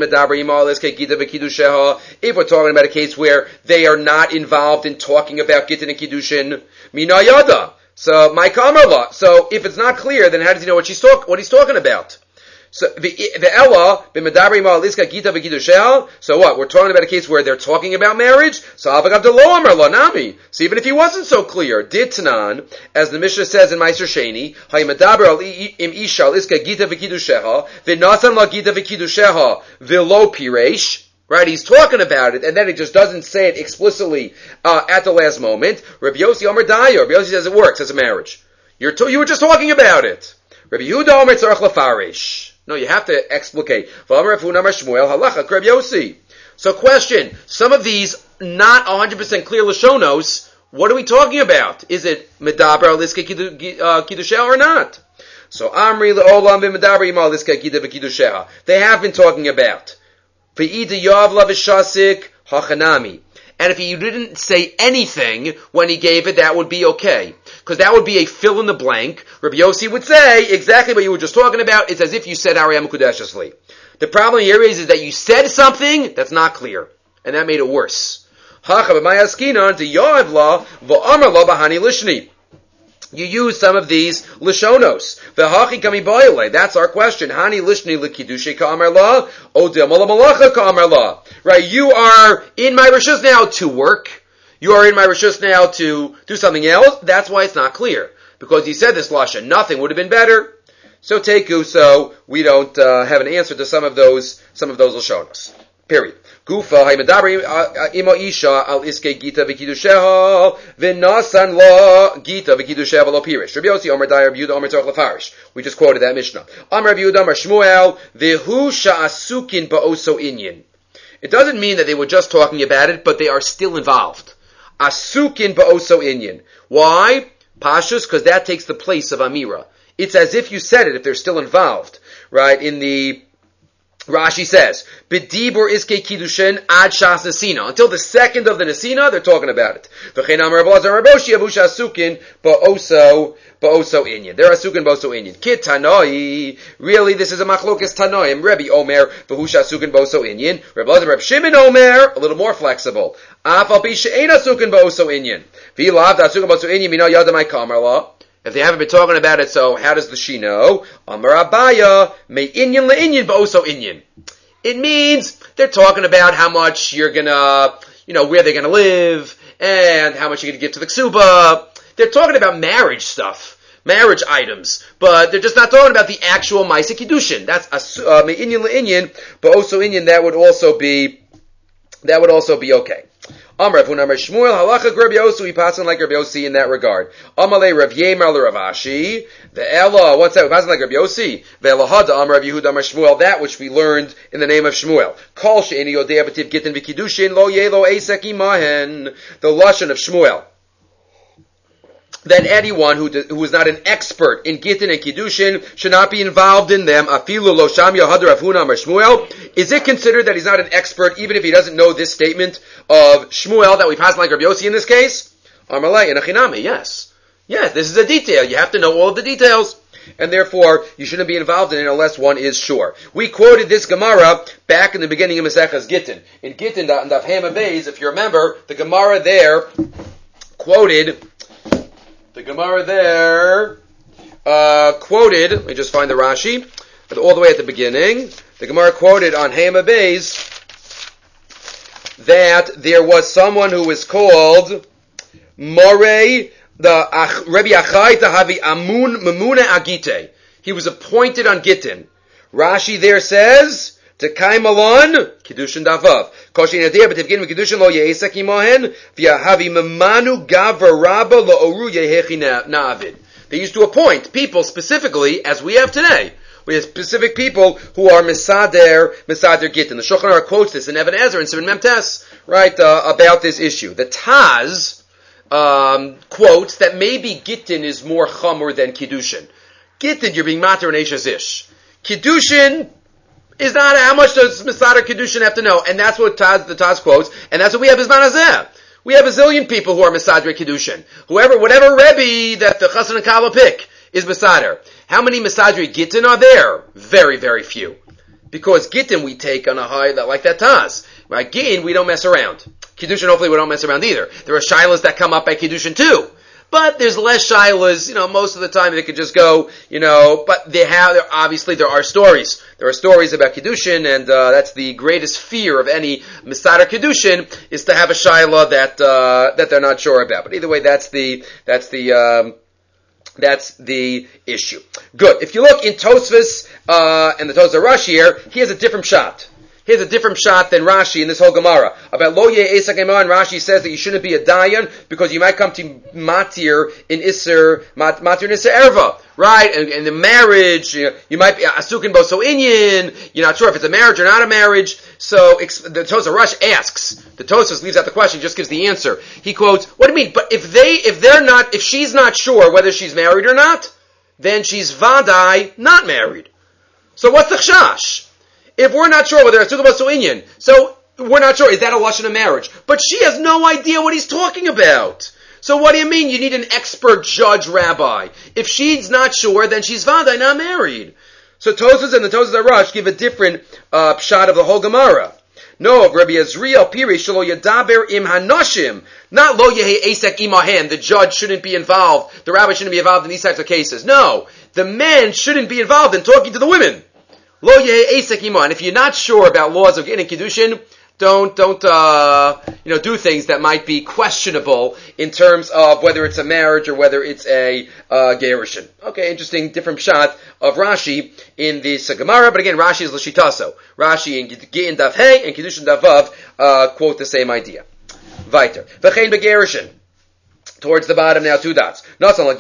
talking about a case where they are not involved in talking about Gittin and Kiddushin, Mina Yada. So, my kamarla. So, if it's not clear, then how does he know what she's talk, what he's talking about? So, the the Ella, b'medabri ma'aliska gita v'kidushel. So what? We're talking about a case where they're talking about marriage. So, avagav delo amar la nami. So, even if he wasn't so clear, did Tanan, as the Mishnah says in Meiser Sheni, haymedaber al im isha aliska gita v'kidusheha, v'nasan la gita v'kidusheha v'lo piresh. Right, he's talking about it, and then he just doesn't say it explicitly uh, at the last moment. Rabbi Yossi Omer Dayo. Rabbi Yossi says it works as a marriage. You're to, you were just talking about it. Rabbi Yehuda Omer Tzarech Lefarish. No, you have to explicate. V'Omer Rav Huna Amar Shmuel Halacha Rabbi Yossi. So, question: some of these not one hundred percent clear lashonos. What are we talking about? Is it medaber aliska kidushah or not? So, Amri leolam b'medaber imal aliska kidushah. They have been talking about. And if he didn't say anything when he gave it, that would be okay. Because that would be a fill in the blank. Rabbi Yossi would say exactly what you were just talking about. It's as if you said Ariam Kudeshasli. The problem here is, is that you said something that's not clear. And that made it worse. You use some of these lishonos. V'hachi kami ba'ile. That's our question. Hani lishni l'kiddushe ka'amar la, o de'amala malacha ka'amar la. Right, you are in my rishus now to work. You are in my rishus now to do something else. That's why it's not clear. Because he said this lashon, nothing would have been better. So teku, so we don't uh, have an answer to some of those, some of those lishonos. Period. Gufa haymedabri imo isha al iske gita v'kiddusheha v'nasan la gita v'kiddusheha v'lo pirish. Rabbi Yossi Omer Dai Rabbi Yehuda Omer Tzarech Lefarish. We just quoted that Mishnah. Amar Rabbi Yehuda Amar Shmuel v'hu sha'asukin ba'oso inyan. It doesn't mean that they were just talking about it, but they are still involved. Asukin ba'oso inyan. Why? Pashus, because that takes the place of Amira. It's as if you said it if they're still involved. Right? In the Rashi says, "B'dibur iske kiddushin ad shas nesina." Until the second of the nesina, they're talking about it. V'chein amar Rabbi Lazar Raboshi avu shasukin ba'oso ba'oso inyan. They're asukin ba'oso inyan. Kit tanoi. Really, this is a machlokas tanoim. Rabbi Omer v'hu shasukin ba'oso inyan. Rabbi Lazar Rabbi Shimon Omer, a little more flexible. Af al pi she'ein asukin ba'oso inyan. V'ilav da'asukin ba'oso inyan mina yadamai kamar la. If they haven't been talking about it, so how does the she know? Amar Abaya, me inyan le'inyan ba'oso inyan. It means they're talking about how much you're gonna, you know, where they're gonna live, and how much you're gonna give to the ksuba. They're talking about marriage stuff, marriage items, but they're just not talking about the actual Maisa Kiddushin. That's uh, me inyan le'inyan ba'oso inyan. That would also be, that would also be okay. Amar Rav Huna Amar Shmuel halacha Rabbi Yossi, we pass on like Rabbi Yossi in that regard. Amalei Rav Yemer le Rav Ashi, the Ella, what's that? We pass on like Rabbi Yossi. Ve'elahada Amar Rav Yehuda Amar Shmuel, that which we learned in the name of Shmuel. Kol she'eni yodei b'tiv gittin v'kiddushin lo yelo esek imahen. The lashon of Shmuel. Then anyone who do, who is not an expert in Gittin and Kiddushin should not be involved in them. Afilu lo sham yahad Rav Huna Amar Shmuel. Is it considered that he's not an expert even if he doesn't know this statement of Shmuel that we pass like Rabbi Yossi in this case? Amalei and Achinami, yes. Yes, this is a detail. You have to know all of the details. and therefore you shouldn't be involved in it unless one is sure. We quoted this Gemara back in the beginning of Maseches Gittin. In Gittin, Daf Hema Beis, if you remember, the Gemara there quoted, the Gemara there uh, quoted, let me just find the Rashi, all the way at the beginning, the Gemara quoted on Hema Beis that there was someone who was called Morei, the Ach, Rabbi Achai Tahavi Amun Mamuna Agite. He was appointed on Gittin. Rashi there says, Tekay Malon, Kiddushin Davav. Koshin Adir, but Tivgin Kiddushin Lo Yeisek Imahen, V'yahavi Mamanu Gavar Rabba Lo Oru Yehechi Na'avid. They used to appoint people specifically, as we have today. We have specific people who are Mesader, Mesader Gittin. The Shulchan Aruch quotes this in Even Ezer and Simon Memtes, right, uh, about this issue. The Taz, Um, quotes that maybe Gittin is more chamor than Kiddushin. Gittin, you're being mater and Eishes Ish. Kiddushin is not, how much does Mesader Kiddushin have to know? And that's what Taz, the Taz quotes, and that's what we have as Manazeh. We have a zillion people who are Mesader Kiddushin. Whoever, whatever Rebbe that the Chassan and Kala pick is Mesader. How many Mesader Gittin are there? Very, very few. Because Gittin we take on a high, like that Taz. Right? Gittin, we don't mess around. Kiddushin, hopefully we don't mess around either. There are shilas that come up at Kiddushin too. But there's less shilas, you know, most of the time they could just go, you know, but they have, there, obviously there are stories. There are stories about Kiddushin, and uh, that's the greatest fear of any Mesader Kiddushin, is to have a shilah that, uh, that they're not sure about. But either way, that's the, that's the, um, That's the issue. Good. If you look in Tosfos, uh, and the Tosfos Rashi here, he has a different shot. He has a different shot than Rashi in this whole Gemara. About Lo Yeh Esak Iman, Rashi says that you shouldn't be a Dayan because you might come to Matir in Isser, mat, Matir in Isser Erva. Right? And in the marriage, you know, you might be Asukin Boso Inyan, you're not sure if it's a marriage or not a marriage. So, the Tosfos Rush asks, the Tosfos leaves out the question, just gives the answer. He quotes, what do you mean? But if they, if they're not, if she's not sure whether she's married or not, then she's Vadai not married. So what's the Chash? If we're not sure whether it's Asukin Boso Inyan, so we're not sure, is that a lashon of marriage? But she has no idea what he's talking about. So what do you mean you need an expert judge rabbi? If she's not sure, then she's Vadai not married. So Tosfos and the Tosfos Arush give a different uh, shot of the whole Gemara. No, of Rabbi Yezriel Piri shelo yadaber im hanoshim, not lo yehi esek imahen. The judge shouldn't be involved. The rabbi shouldn't be involved in these types of cases. No, the men shouldn't be involved in talking to the women. Lo yehi esek imahen. If you're not sure about laws of getting kiddushin, Don't, don't, uh, you know, do things that might be questionable in terms of whether it's a marriage or whether it's a, uh, gerushin. Okay, interesting, different shot of Rashi in this uh, Gemara, but again, Rashi is L'shitaso. Rashi in Gittin Daf Hey and Kiddushin Daf Vav, uh, quote the same idea. Weiter. V'chein begerushin. Towards the bottom now, two dots. That was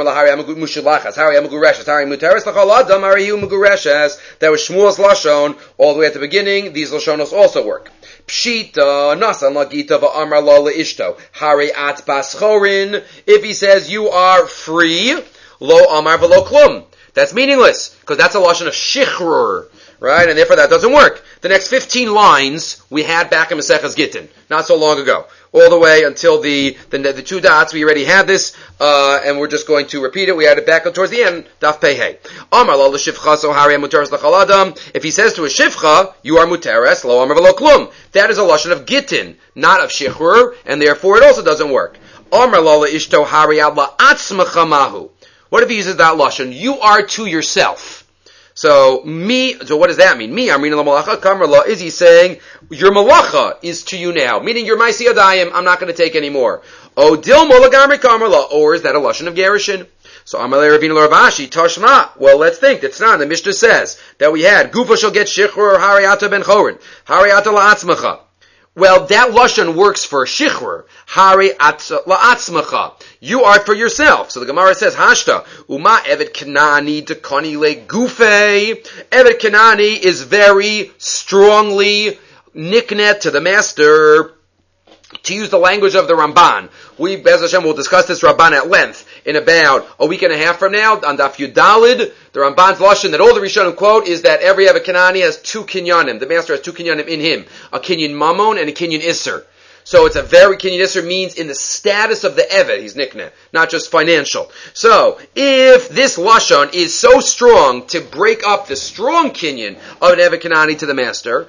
Shmuel's Lashon, all the way at the beginning. These Lashonos also work. Pshita, nasan lagita va'amar la le'ishto. Hari at baschorin. If he says you are free, lo amar v'lo klum. That's meaningless, because that's a Lashon of shichrur. Right? And therefore that doesn't work. The next fifteen lines we had back in Maseches Gittin, not so long ago. All the way until the, the, the two dots, we already had this, uh, and we're just going to repeat it. We had it back towards the end, Daf Pei Hey. Amar lo l'shivcha so hari muteres l'chal adam. If he says to a shivcha, you are muteres, lo amar v'lo klum. That is a lashon of Gittin, not of shichrur, and therefore it also doesn't work. Amar lo l'ishto hari ad la'atzmacha mahu. What if he uses that lashon? You are to yourself. So, me, so what does that mean? Me, Amrina la malacha, kamrla, is he saying, your malacha is to you now, meaning you're my siyadayim, I'm not going to take any more. O dil molagamri kamrla, or is that a lashon of gerushin? So, Amalei Ravina Ravashi, Tashma, well, let's think, that's not, the Mishnah says, that we had, Gufa shall get shichr or hariata ben chorin, hariata la'atzmacha. Well, that lashon works for shichr, hari la'atzmacha. You are for yourself. So the Gemara says, Hashta, Uma Evet Kanani dekani le gufe. Evet Kanani is very strongly niknet to the master. To use the language of the Ramban, we, Bez Hashem, will discuss this Ramban at length in about a week and a half from now on Daf Yudalid. The Ramban's lashon that all the Rishonim quote is that every Evet Kanani has two kinyanim. The master has two kinyanim in him, a kinyan mamon and a kinyan isser. So it's a very, Kinyan Isser means in the status of the Eved, he's nikne, not just financial. So, if this Lashon is so strong to break up the strong Kinyan of an Eved Kanani to the master,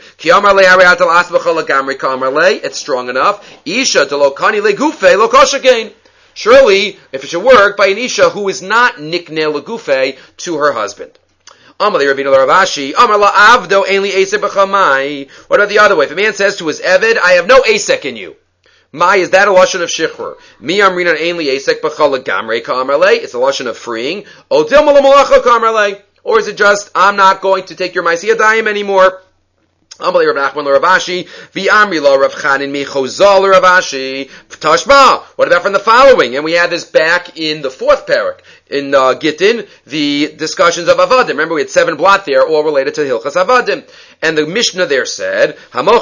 it's strong enough. Isha to lokani legufe lokoshakein. Surely, if it should work by an Isha who is not nikne legufe to her husband. Amalei Rabbeinu Ravashi, Amar la avdo ein li esek b'chamai. What about the other way? If a man says to his Eved, I have no esek in you. Mai, is that a lashon of shichrur? Mi amrinan ein li esek b'chal legamrei ka'amarlei. It's a lashon of freeing. Odil malamalacha ka'amarlei. Or is it just, I'm not going to take your ma'aseh yadayim anymore? Amalei Rav Nachman Ravashi, v'amri la Rav Chanin michozal Ravashi. Tashma. What about from the following? And we had this back in the fourth parak. In uh, Gittin, the discussions of Avadim. Remember, we had seven blot there, all related to Hilchas Avadim. And the Mishnah there said,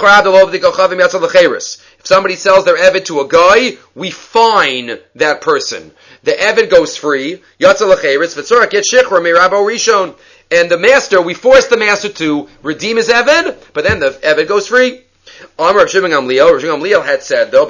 if somebody sells their Eved to a guy, we fine that person. The Eved goes free, and the master, we force the master to redeem his Eved, but then the Eved goes free. Amar Shimon Gamliel, Shimon Gamliel had said, though,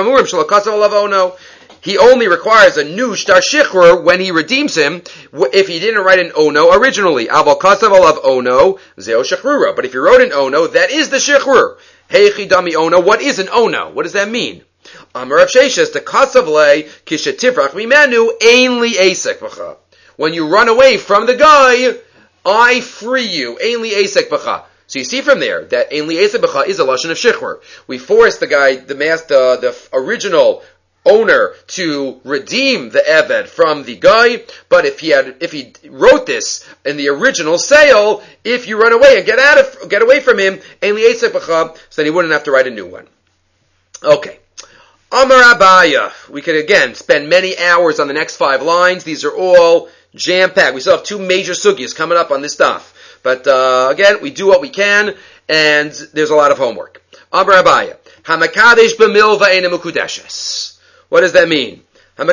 he only requires a new shtar shichrur when he redeems him, if he didn't write an ono originally. Aval kasav alav ono, zeo shichrura. But if you wrote an ono, that is the shichrur. Heichi dami ono, what is an ono? What does that mean? Amar Rav Sheshes, the kasav le, kishetifrach mimenu, ein li esek b'cha. When you run away from the guy, I free you, ein li esek b'cha. So you see from there that ein li esek b'cha is a lashon of shichrur. We force the guy, the master, the original owner to redeem the Eved from the guy, but if he had, if he wrote this in the original sale, if you run away and get out of, get away from him, so then he wouldn't have to write a new one. Okay. Amar Abaya. We could again spend many hours on the next five lines. These are all jam-packed. We still have two major sugyas coming up on this stuff. But, uh, again, we do what we can, and there's a lot of homework. Amar Abaya. Hamakadesh b'milva ena mukudeshes. What does that mean? A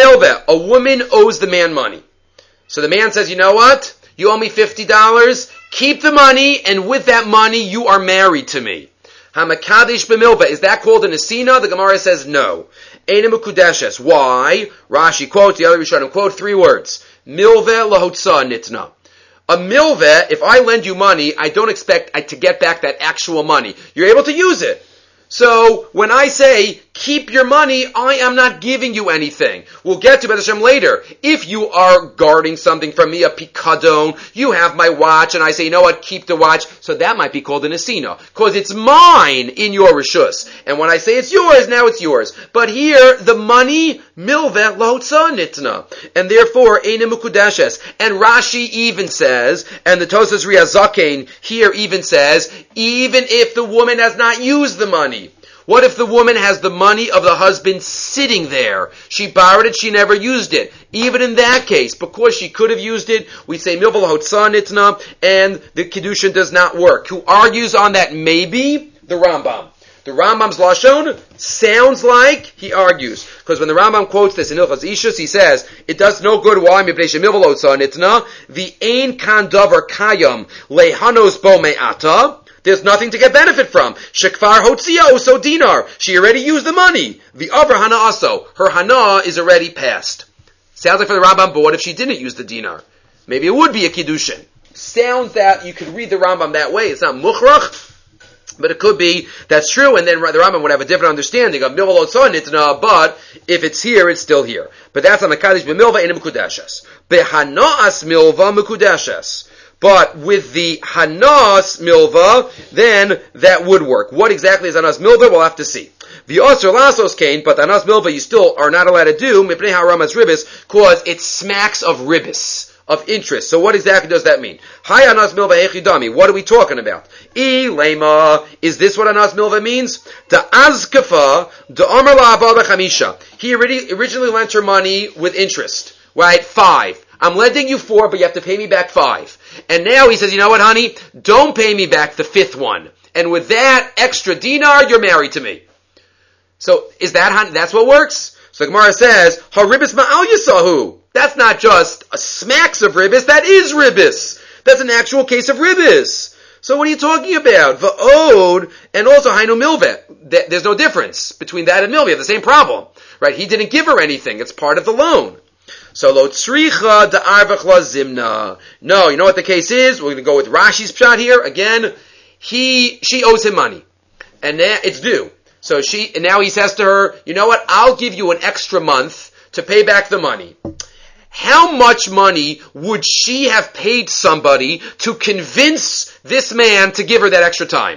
woman owes the man money. So the man says, you know what? You owe me fifty dollars. Keep the money, and with that money, you are married to me. Hamakadish b'milva. Is that called an asina? The Gemara says no. Eina mukudeshes. Why? Rashi quotes, the other Rishonim quote, three words. Milve lahotza nitna. A milve, if I lend you money, I don't expect to get back that actual money. You're able to use it. So, when I say, keep your money, I am not giving you anything. We'll get to B'ez Hashem later. If you are guarding something from me, a pikadon, you have my watch, and I say, you know what, keep the watch, so that might be called an asina. Because it's mine in your rishus. And when I say it's yours, now it's yours. But here, the money, milvet lotza nitna. And therefore, eina mukudeshes. And Rashi even says, and the Tosas Riazakein here even says, even if the woman has not used the money, what if the woman has the money of the husband sitting there? She borrowed it, she never used it. Even in that case, because she could have used it, we say milvel hotza nitna, and the kiddushin does not work. Who argues on that? Maybe the Rambam. The Rambam's lashon sounds like he argues, because when the Rambam quotes this in Ilchas Ishus, he says it does no good. Why? Mipnei shemilvel hotza nitna the ein kan davar kayam lehanos bo me'ata. There's nothing to get benefit from. Shekfar hotzia oso dinar. She already used the money. The other hana also. Her hana is already passed. Sounds like for the Rambam, but what if she didn't use the dinar? Maybe it would be a kiddushin. Sounds that you could read the Rambam that way. It's not mukhrach, but it could be that's true, and then the Rambam would have a different understanding of milva lotzon nitna, but if it's here, it's still here. But that's a mekadesh b'milva in a mekudeshes. Behanaas milva mekudeshes. But with the Hanas Milva, then that would work. What exactly is Hanas Milva? We'll have to see. The Osir Lasos Kain, but Hanas Milva you still are not allowed to do, Mipnei HaRamas Ribis, because it smacks of ribis, of interest. So what exactly does that mean? Hi Hanas Milva Echidami, what are we talking about? E Lema, is this what Hanas Milva means? The Azkafa, the Amar La'abal B'chamisha. He originally lent her money with interest, right? Five. I'm lending you four, but you have to pay me back five. And now he says, you know what, honey? Don't pay me back the fifth one. And with that extra dinar, you're married to me. So, is that, that's what works? So Gemara says, Haribis ma'al yasahu. That's not just a smacks of ribis, that is ribis. That's an actual case of ribis. So what are you talking about? Va'od, and also Hainu Milveh. There's no difference between that and Milveh. You have the same problem, right? He didn't give her anything. It's part of the loan. So lo tzricha da'arvach la zimna. No, you know what the case is? We're going to go with Rashi's pshat here. Again, he, she owes him money. And now it's due. So she, and now he says to her, you know what? I'll give you an extra month to pay back the money. How much money would she have paid somebody to convince this man to give her that extra time?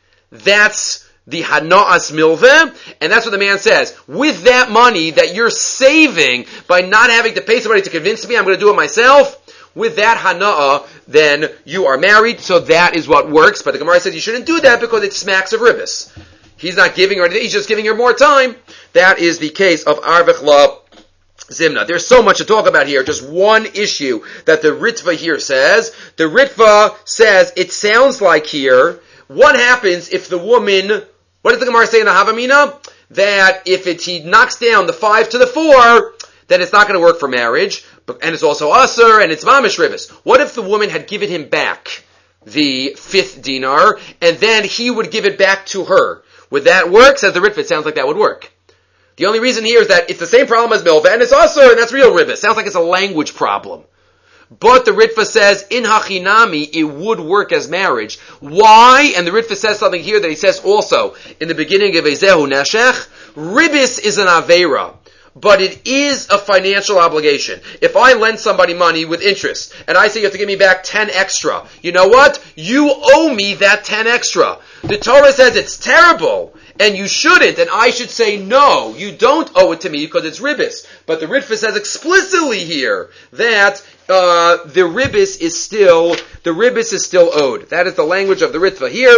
That's the Hana'as Milveh, and that's what the man says. With that money that you're saving by not having to pay somebody to convince me I'm going to do it myself, with that Hana'ah, then you are married, so that is what works. But the Gemara says you shouldn't do that because it smacks of ribbis. He's not giving her anything, he's just giving her more time. That is the case of Arvech La Zimna. There's so much to talk about here. Just one issue that the Ritva here says. The Ritva says, it sounds like here, what happens if the woman, what does the Gemara say in the Havamina? That if it, he knocks down the five to the four, then it's not going to work for marriage, and it's also usher, and it's mamish ribis. What if the woman had given him back the fifth dinar, and then he would give it back to her? Would that work? Says the Ritva, it sounds like that would work. The only reason here is that it's the same problem as milveh, and it's usher, and that's real ribis. Sounds like it's a language problem. But the Ritva says, in hachinami, it would work as marriage. Why? And the Ritva says something here that he says also in the beginning of Ezehu Neshech, ribis is an aveira, but it is a financial obligation. If I lend somebody money with interest, and I say you have to give me back ten extra, you know what? You owe me that ten extra. The Torah says it's terrible, and you shouldn't, and I should say, no, you don't owe it to me because it's ribis. But the Ritva says explicitly here that uh, the ribis is still, the ribis is still owed. That is the language of the Ritva here.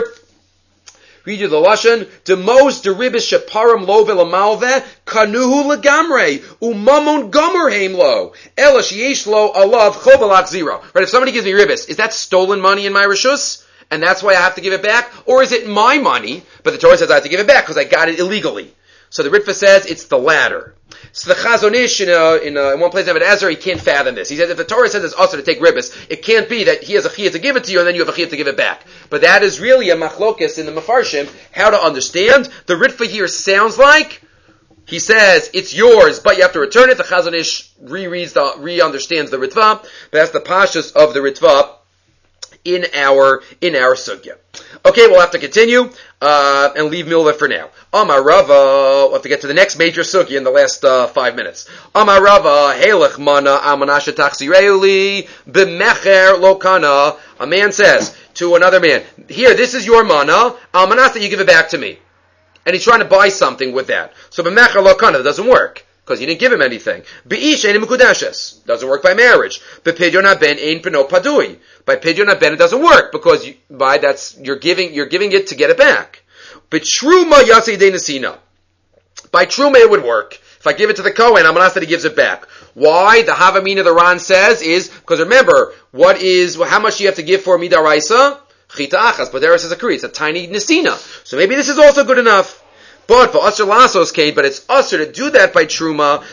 Read you the Lashon. Demos deribis sheparam lo velamalve kanuhu legamre umamon gomer heim lo ela sheyesh lo alav chobalak zero. Right? If somebody gives me ribis, is that stolen money in my rishus, and that's why I have to give it back, or is it my money? But the Torah says I have to give it back because I got it illegally. So the Ritva says it's the latter. So the Chazon Ish in, uh, in, uh, in one place of Ezra, he can't fathom this. He says if the Torah says it's also to take ribis, it can't be that he has a chiyah to give it to you and then you have a chiyah to give it back. But that is really a machlokes in the Mefarshim, how to understand. The Ritva here sounds like, he says it's yours, but you have to return it. The Chazon Ish rereads the, re-understands the Ritva, but that's the pashas of the Ritva in our, in our sugya. Okay, we'll have to continue, uh, and leave Milveh for now. Amar Rava, we'll have to get to the next major sugya in the last, uh, five minutes. Amar Rava, Helech mana amanasha tachzireli b'mecher lokana. A man says to another man, here, this is your mana, almanas that you give it back to me. And he's trying to buy something with that. So b'mecher lokana, that doesn't work. Because you didn't give him anything. Be'ish ein mukudashes. Doesn't work by marriage. Bepidyon haben ein peno padui. By pidyon haben it doesn't work because you, by that's you're giving you're giving it to get it back. But truma yasei de nesina. By truma it would work. If I give it to the Kohen, I'm gonna ask that he gives it back. Why? The Havamina the Ran says is because remember what is well, how much do you have to give for midaraisa? Chita achas, but there is a kri. It's a tiny nesina. So maybe this is also good enough. But for usher lasos came, but it's usher to do that by truma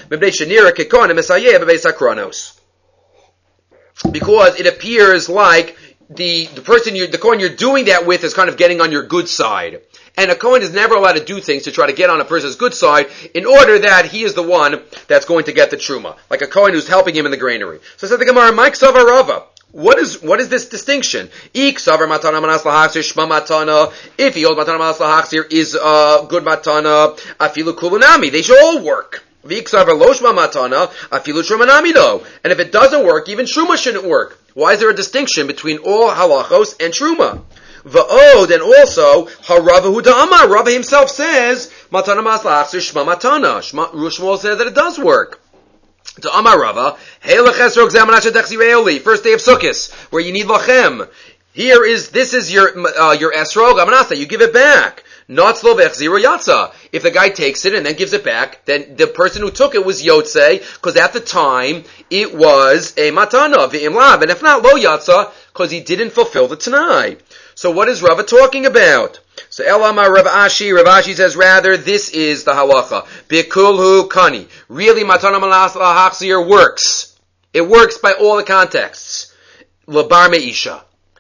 because it appears like the the person you the Kohen you're doing that with is kind of getting on your good side, and a Kohen is never allowed to do things to try to get on a person's good side in order that he is the one that's going to get the truma, like a Kohen who's helping him in the granary. So said the Gemara, Mike Sava Rava. What is what is this distinction? Ik savar matana manas lahachzir shma matana. If he holds matana manas lahachzir is uh, good matana, afilu kulunami. They should all work. V'ik savar lo shma matana, afilu shrumanami do. And if it doesn't work, even truma shouldn't work. Why is there a distinction between all halachos and truma? Va'od, and also haravahu da'amar. Rava himself says matana manas lahachzir shma matana. Shmuel says that it does work. To Amar Rava, first day of Sukkot, where you need lachem. Here is, this is your, uh, your esrog, amanasa, you give it back. Not slovech zero yatsa. If the guy takes it and then gives it back, then the person who took it was yotze, because at the time, it was a matana, v'im lav, and if not, lo yatsa, because he didn't fulfill the tanai. So what is Rava talking about? So Elamar Rav Ashi, Rav Ashi says rather this is the halacha. Bikulhu kani. Really matana malas lahachzir works. It works by all the contexts. Labar meisha.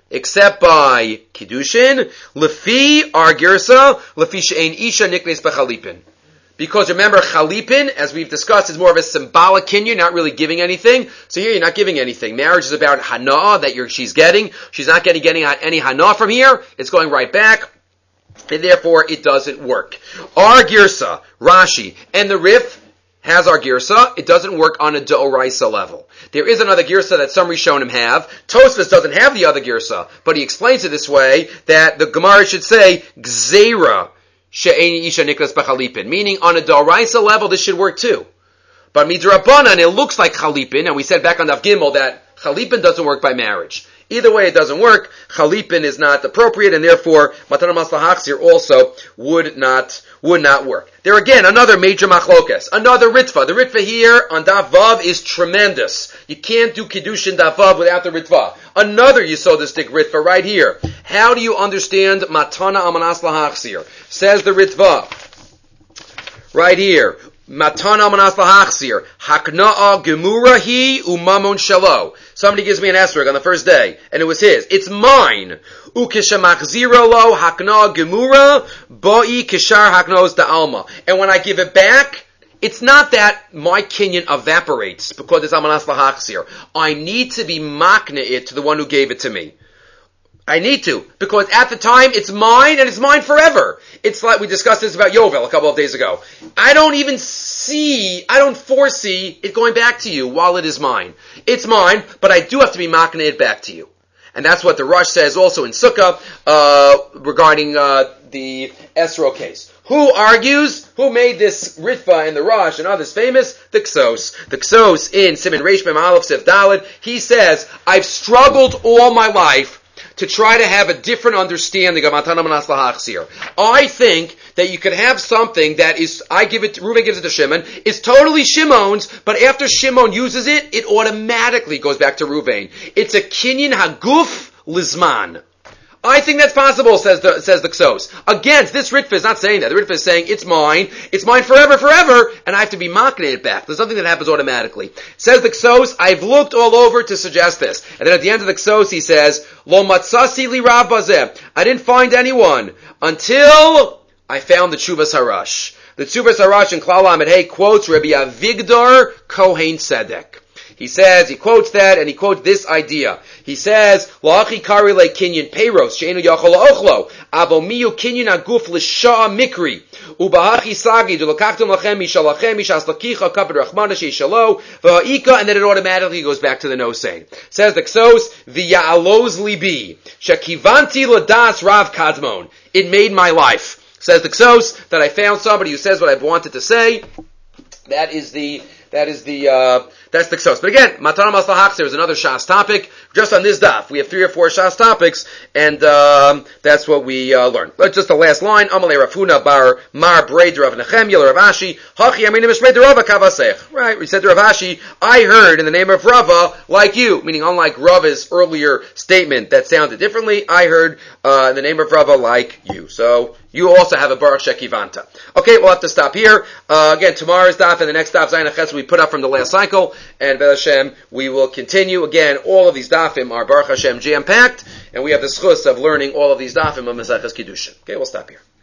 except by Kiddushin, Lefi our Girsa, Lefi she'ein isha niknes b'chalipin. Because remember, chalipin, as we've discussed, is more of a symbolic kinyan, not really giving anything. So here you're not giving anything. Marriage is about hana that you're, she's getting. She's not getting, getting any hana from here. It's going right back. And therefore, it doesn't work. Our girsa, Rashi, and the Rif has our girsa. It doesn't work on a D'oraisa level. There is another girsa that some Rishonim have. Tosfos doesn't have the other girsa, but he explains it this way, that the Gemara should say, Gzeira, she'ein isha niknas b'chalipin. Meaning, on a D'oraisa level, this should work too. But midrabanan, it looks like chalipin, and we said back on Daf Gimel that chalipin doesn't work by marriage. Either way, it doesn't work. Chalipin is not appropriate, and therefore, Matana Maslahachzir also would not, would not work. There again, another major machlokes, another ritva. The ritva here on Daf Vav is tremendous. You can't do Kiddushin Daf Vav without the ritva. Another Yisodistic ritva right here. How do you understand Matana Amanas Lahachzir? Says the ritva. Right here. Matana Amanas Lahachzir. Hakna'a Gemura hi umamon shalo. Somebody gives me an esrog on the first day, and it was his. It's mine. Ukeshamachzira lo hakna'a Gemura ba'i kishar haknos da'alma. And when I give it back, it's not that my kinyan evaporates because it's Amanas Lahachzir. I need to be makna it to the one who gave it to me. I need to, because at the time it's mine and it's mine forever. It's like we discussed this about Yovel a couple of days ago. I don't even see, I don't foresee it going back to you while it is mine. It's mine, but I do have to be makna it back to you. And that's what the Rosh says also in Sukkah uh, regarding uh, the Esro case. Who argues? Who made this Ritva in the Rosh and others famous? The Ksos. The Ksos in Siman Reish Mem Aleph Sif Daled, he says, I've struggled all my life to try to have a different understanding of Matana Manas Lahachzir. I think that you could have something that is, I give it, Reuven gives it to Shimon, is totally Shimon's, but after Shimon uses it, it automatically goes back to Reuven. It's a Kinyan Haguf Lizman. I think that's possible, says the, says the Ksos. Against, this Ritva is not saying that. The Ritva is saying, it's mine, it's mine forever, forever, and I have to be makna it back. There's something that happens automatically. Says the Ksos, I've looked all over to suggest this. And then at the end of the Ksos, he says, Lo matzasi li rav bazeh. I didn't find anyone until I found the Tshuvas Harash. The Tshuvas Harash in Klal Lamed Hey quotes Rabbi Avigdor Kohen Tzedek. He says, he quotes that, and he quotes this idea. He says, La'achi kari le kinyan peiros, she'enu yachol ochlo, avo miyu kinyan aguf l'sha'a mikri, ubahachi sagi, d'lokachtum lachem mishalachem, mishas lakicha, kapad rachmana she'ishalo, v'ha'ika, and then it automatically goes back to the no saying. Says the Ksos, v'ya'aloz libi, she'kivanti l'das rav kadmon. It made my life. Says the Ksos, that I found somebody who says what I wanted to say. That is the, that is the, uh, that's the Ksos. But again, Matana Manas Lahachzir is another Shas topic. Just on this daf, we have three or four Shas topics, and um, that's what we uh, learned. But just the last line, Amalei Rafuna bar Mar Breder of Nechemia Rav Ashi, Hachi Aminim Shmei Rava Kavasech. Right, we said to Rav Ashi, I heard in the name of Rava, like you, meaning unlike Rava's earlier statement that sounded differently, I heard uh, in the name of Rava like you. So, you also have a Baruch Shekivanta. Okay, we'll have to stop here. Uh, again, tomorrow's daf and the next daf, Zayin Aches, we put up from the last cycle, and B'ez Hashem, we will continue. Again, all of these dafim are Baruch Hashem jam-packed, and we have the schus of learning all of these dafim of Maseches Kiddushin. Okay, we'll stop here.